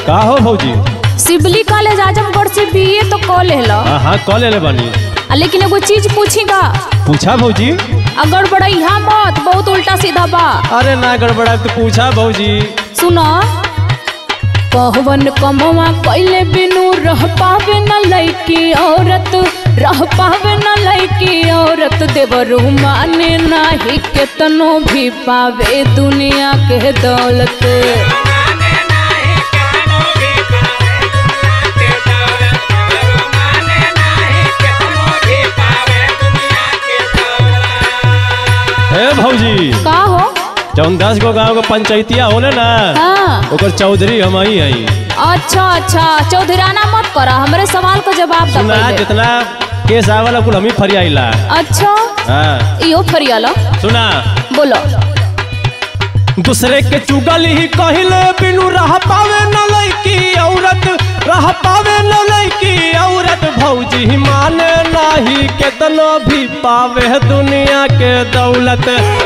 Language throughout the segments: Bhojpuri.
का हो भौजी? सिबली कॉलेज आजमगढ़ से बीए तो कॉल हेला। हाँ कॉल ले बनी। लेकिन एगो चीज पूछीगा। पूछा भौजी। अगर बड़ा यहाँ मत, बहुत उल्टा सीधा बा। अरे ना गड़बड़ा तो पूछा भौजी। सुनो, कहवन कमवा कैले बिनु रह पावे न लइकी औरत, रह पावे न लइकी औरत। देवरू माने नाही केतनो भी पावे दुनिया के दौलत। ए भौजी, का हो? जौन 10 गो गाँव के पंचायतिया होले ना, हाँ। ओकर चौधरी हम ही आई। अच्छा अच्छा, चौधराना मत करा, हमरे सवाल का जवाब दे सुना, पहले। जितना केस आवला कुल हम ही फरियाइला। अच्छा, हाँ इहो फरियाला। सुना, बोलो। दूसरे के चुगल ही कहिले बिनु रह पावे न लइकी औरत, रह पावे न लइकी औरत। भौजी माने नाही केतनो भी पावे दुनिया के दौलत।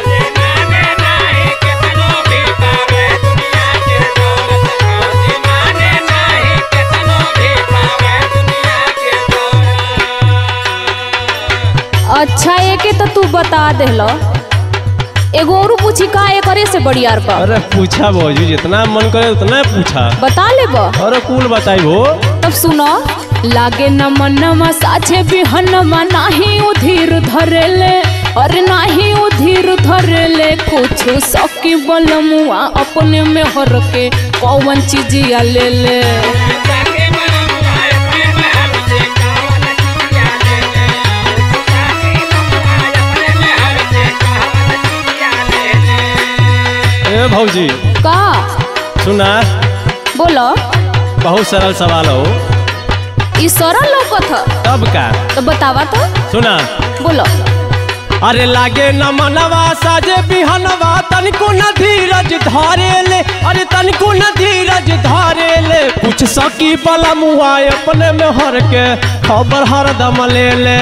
अच्छा, एक तो तू बता देलो, एगो और पूछी का एकरे से बड़ियार बा। अरे पूछा भौजी, जितना मन करे उतना पूछा। बता ले बा। अरे कुल बताई हो। तब सुनो, लागे न मनवा साझे बिहनवा नाही उधीर धरेले, और नाही उधीर धरेले। कुछ सकी बलमुआ अपने में हर के कौन चीजिया ले ले। ए भौजी, का? सुना, बोलो। बहुत सरल सवाल हो। ई सरल लौकत ह। तब का? तो बतावा तो। सुना, बोलो। अरे लागे न मनवा साजे बिहनवा, तनिको न धीरज धारे ले। अरे तनिको न धीरज धारे ले। कुछ सकी पला मुआ अपने में हर के खबर हरदम ले ले।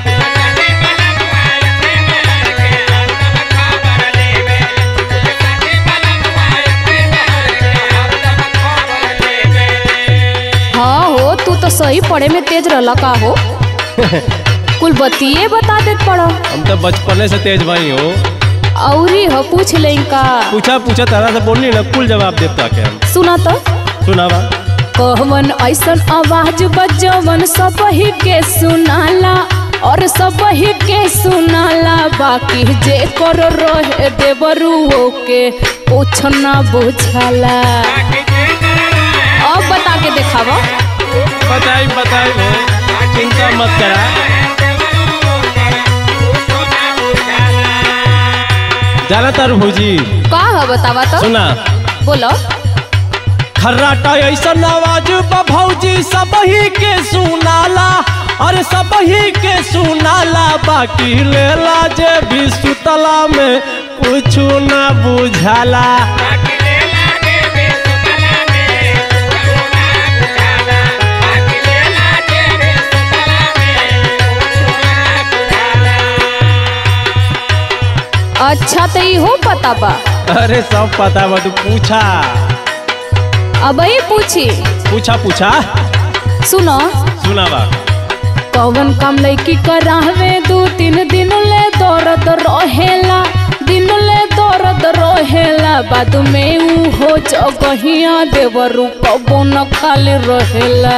हाँ हो, तू तो सही पढ़े में तेज रहला। का हो? कुल बतिए बता देत पड़ो। हम तो बचपने से तेज भाई हो। औरी हो, पूछ ले का। पूछा पूछा तरह से बोलनी ना, कुल जवाब देता के हम। सुना तो। सुनावा। कहवन ऐसन आवाज बजवन सब ही के सुनाला, और सब ही के सुनाला। बाकी जे कर रहे देवरू के कुछ ना बुझाला। अब बता के दिखावा। बताई बताई हो, चिंता मत करा। जाना तारू भौजी। का है बतावा तो। सुना, बोलो। खर्राटा ऐसा आवाज भौजी सब ही के सुनाला, अरे सब ही के सुनाला। बाकी लेला जे भी सुतला में कुछ ना बुझाला। अच्छा, तो इहो पता बा। अरे सब पता बा, तू पूछा। अब ही पूछी। पूछा पूछा। सुनो। सुनावा। कौन काम लइकी करावे 2-3 दिन ले दर्द रहेला, दिन ले दर्द रहेला। बाद में ऊ हो जगहिया देवरू कबो न खाली रहेला।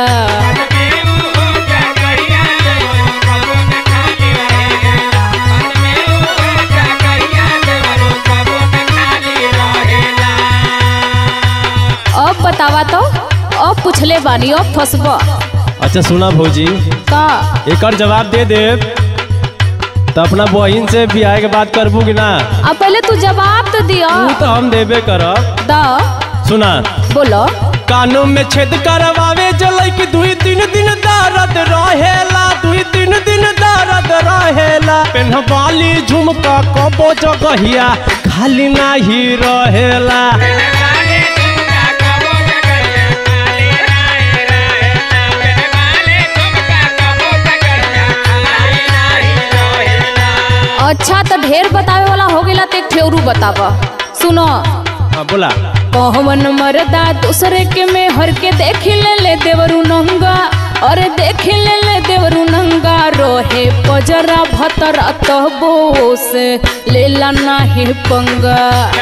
अब बतावा तो। अब पूछले बानी, अब फसबा। अच्छा सुना भौजी, का? एकर जवाब दे दे तो अपना बहन से बियाह के बात करबू कि ना? अब पहले तू जवाब तो दिया। तू तो हम देबे करब। दा। सुना। बोलो। कानों में छेद करवावे जलाई कि 2-3 दिन दर्द रहेला, 2-3 दिन दर्द रहेला। पेन्हवाली झुमका कबो जगहिया खाली नाही रहेला। अच्छा, तो ढेर बतावे वाला हो गेला तो एक ठेरू बतावा। सुनो। हाँ बोला। पवन मरदा दूसरे के में हर के देख ले देवरू नंगा और देख ले देवरू नंगा रोहे पजरा भतरा तबो से लेला नाही पंगा।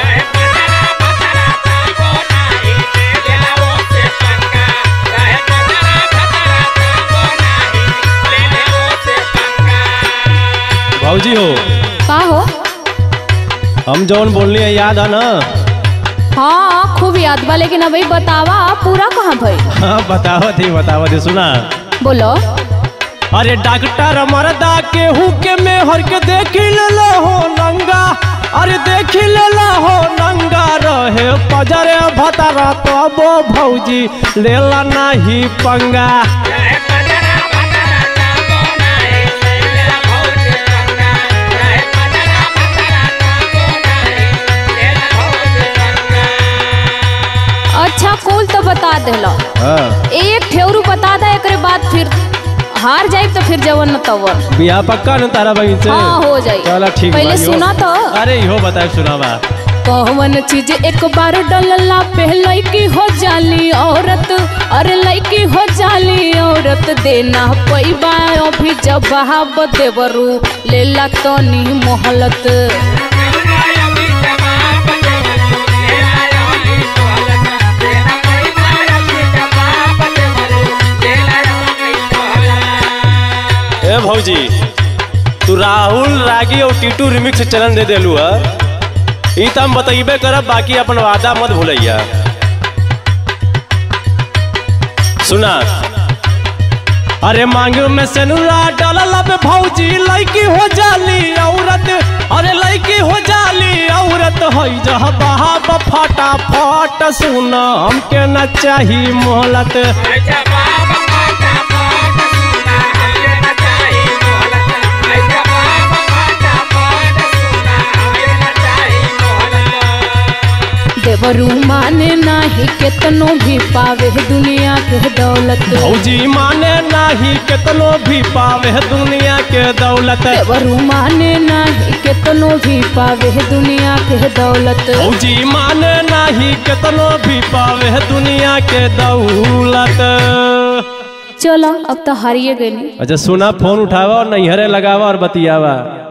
भौजी हो का हो? हम जौन बोलनी है याद है ना? हाँ खूब याद बा, लेकिन अभी बतावा पूरा कहाँ भाई? हाँ बतावत ही सुना। बोलो। अरे डॉक्टर मरदा केहू के में हर के देख ले हो नंगा, अरे देख ले हो नंगा रहे पजरे भतरा तबो भौजी लेला नाही पंगा। अच्छा कुल तो बता देला। एक ठेवरू बता दे, एक बाद फिर हार जाए तो फिर जवन न तवन। बियाह पक्का न तारा बहन से? हाँ हो जाए। चला ठीक। पहले सुना तो। अरे इहो बताए सुनावा। कौन चीज एक बार डलला पे लड़की हो जाली औरत, अरे लड़की हो जाली औरत देना पैबा अभी जवाब देवरू लेला तनी मोहलत। ए भौजी तू राहुल रागी और टीटू रिमिक्स चलन दे देलू है, ई तो हम बतइबे करब, बाकी अपन वादा मत भूलैया। सुना। अरे मांग में सेनुरा डालला पे भौजी लड़की हो जाली औरत, अरे लड़की हो जाली औरत हई जह बहाब फटाफट सुना हमके न चाही मोहलत। देवरू माने नाही केतनो भी पावे दुनिया के दौलत। भौजी माने नाही केतनो भी पावे दुनिया के दौलत। देवरू माने नाही केतनो भी पावे दुनिया के दौलत। भौजी माने नाही केतनो भी पावे दुनिया के दौलत। चलो अब तो हारिए गई। अच्छा सुना, फोन उठावा और नैहरे लगावा और बतियावा।